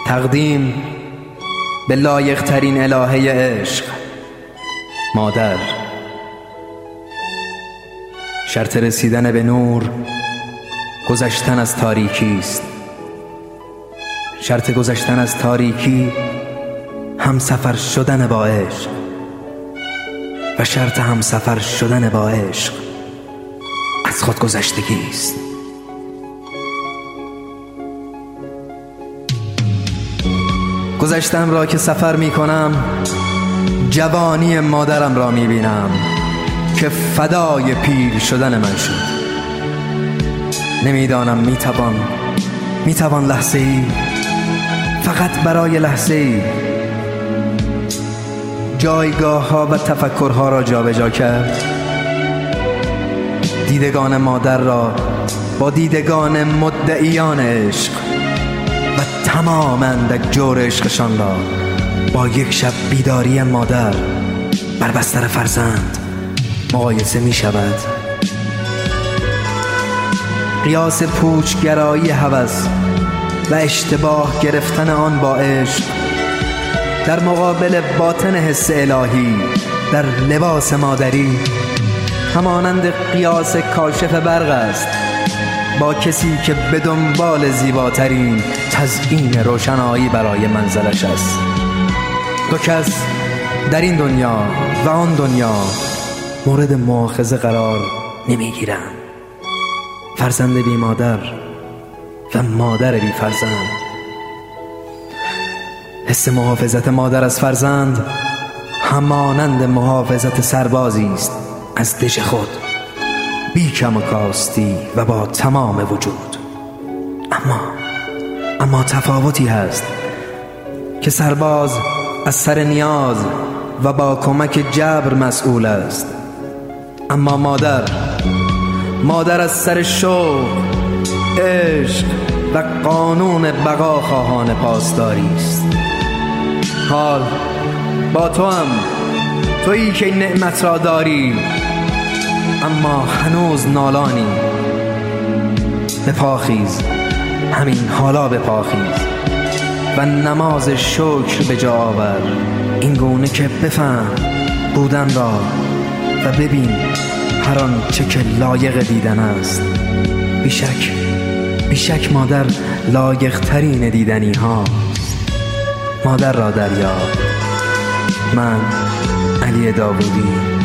تقدیم به لایق ترین الهه عشق، مادر. شرط رسیدن به نور گذشتن از تاریکی است. شرط گذشتن از تاریکی همسفر شدن با عشق و شرط همسفر شدن با عشق از خود گذشتگی است. گذشتم را که سفر می کنم، جوانی مادرم را می بینم که فدای پیر شدن من شد. نمیدانم می توان لحظه ای، فقط برای لحظه ای، جایگاه ها و تفکرها را جابجا کرد. دیدگان مادر را با دیدگان مدعیان عشق و تمام اندک جور عشقشان را با یک شب بیداری مادر بر بستر فرزند مقایسه می شود. قیاس پوچگرایی هوس و اشتباه گرفتن آن با عشق در مقابل باطن حس الهی در لباس مادری همانند قیاس کاشف برق است با کسی که به دنبال زیباترین تزیین روشنایی برای منزلش است. دو کس در این دنیا و آن دنیا مورد مؤاخذه قرار نمیگیرند. فرزند بی مادر و مادر بی فرزند. حس محافظت مادر از فرزند همانند محافظت سربازی است از دژ خود، بی کم و کاستی و با تمام وجود. اما تفاوتی هست که سرباز از سر نیاز و با کمک جبر مسئول است، اما مادر از سر شوق، عشق و قانون بقا خواهان پاسداری است. حال با تو هم، تویی که نعمت را داری اما هنوز نالانی. بپاخیز، همین حالا بپاخیز و نماز شکر به جا آور، این گونه که بفهم بودن را و ببین هر آن چه که لایق دیدن است. بیشک مادر لایق ترین دیدنی ها. مادر را دریاب. من علی داوودی.